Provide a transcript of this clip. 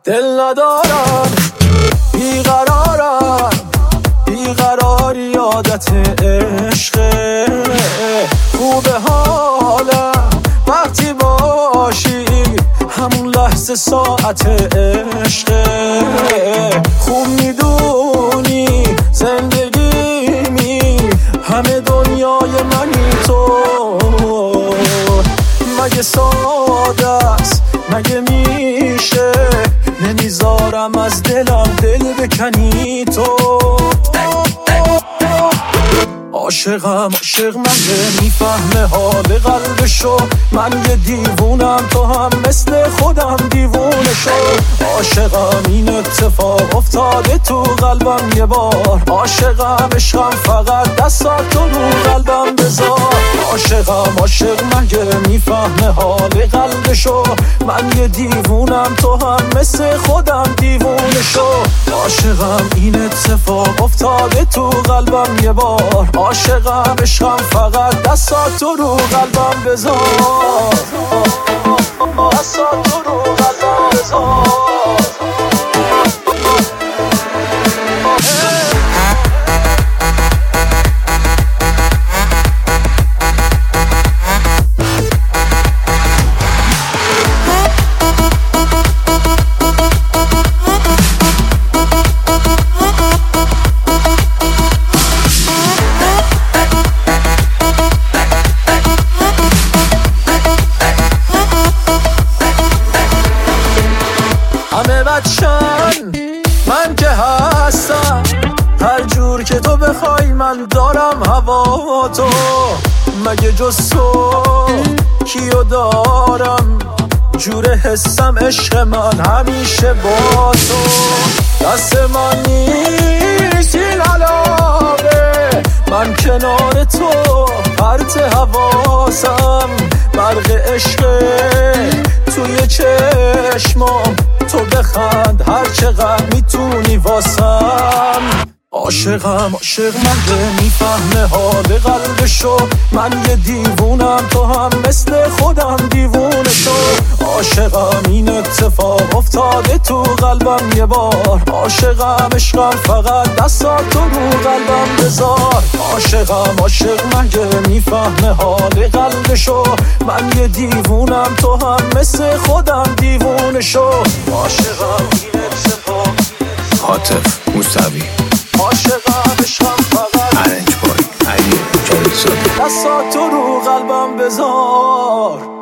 دل ندارم، بیقرارم، بیقراری عادت عشقه. خوبه حالم وقتی باشی، همون لحظه ساعت عشقه. خوب میدونی زندگیمی همه دنیای منی تو. مگه ساده است، مگه میشه نمیذارم از دلم دل بکنی تو. عاشقم عاشق مگه میفهمه حال قلبشو. من یه دیوونم، تو هم مثل خودم دیوونه شو. عاشقم این اتفاق افتاده تو قلبم یه بار. عاشقم عشقم فقط دستات تو رو قلبم بذار. عاشقم عاشق مگه میفهمه حال قلبشو. من یه دیوونم، تو هم مثل خودم دیوونه شو. عاشقم این اتفاق افتاده تو قلبم یه بار. عاشقم عشقم فقط دستات تو رو قلبم بذار. دستات تو رو قلبم بذار. همه بچن من که هستم، هر جور که تو بخوای من دارم هوا تو. مگه جز تو کیو دارم، جور حسم عشق من همیشه با تو. دست من نیست این علاقه، من کنار تو پرت حواسم. برق عشقه توی چشمام، تو بخند هر چقدر میتونی واسم. عاشقم عاشق مگه میفهمه حال قلبشو. من یه دیوونم، تو هم مثل خودم دیوونه شو. عاشقم این اتفاق افتاده تو قلبم یه بار. عاشقم عشقم فقط دستات تو رو قلبم بذار. عاشقم عاشق مگه میفهمه حال قلبشو. من یه دیوونم، تو هم مثل خودم دیوونه شو. عاشقم این اتفاق. عاطف موسوی. عاشقم عشقم فقط ارنج بای علی جاویدزاده. دستات تو رو قلبم بذار.